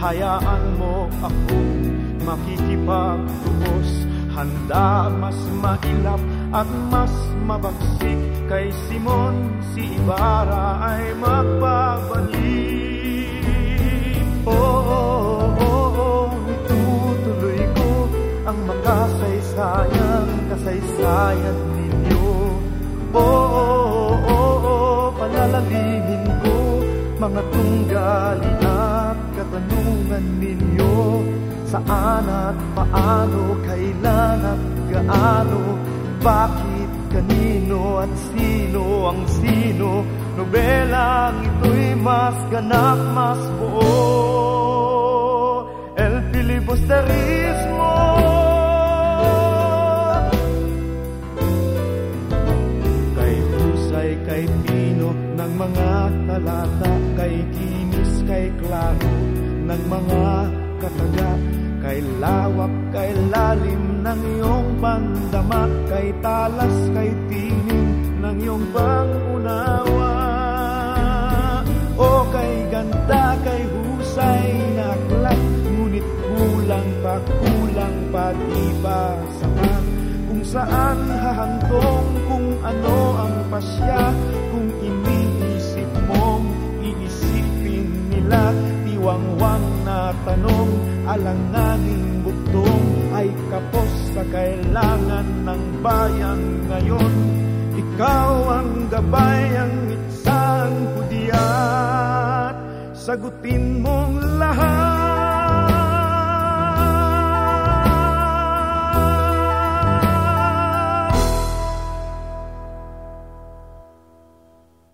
hayaan mo akong makikipagtubos. Handa mas mailap at mas mabagsik, kay Simon si Ibarra ay magbabalik. Itutuloy ko ang makasaysayan, kasaysayan ninyo. Palalalimin ko mga tunggali at katanungan ninyo. Saan at paano, kailan at gaano, bakit, kanino at sino ang sino. Nobelang ito'y mas ganap, mas buo. El filibusterismo. Kay husay, kay pino ng mga talata, kay kinis, kay klaro ng mga kataga, kay lawak, kay lalim ng iyong pandama, kay talas, kay tining ng iyong pangunawa. O kay ganda, kay husay na aklat, ngunit kulang pag-iba sapat. Kung saan hahantong, kung ano ang pasya, kung iniisip mong iisipin nila. Tiwangwang na tanong, alanganing bugtong, ay kapos sa kailangan ng bayan ngayon. Ikaw ang gabay, ang isang hudyat, sagutin mong lahat.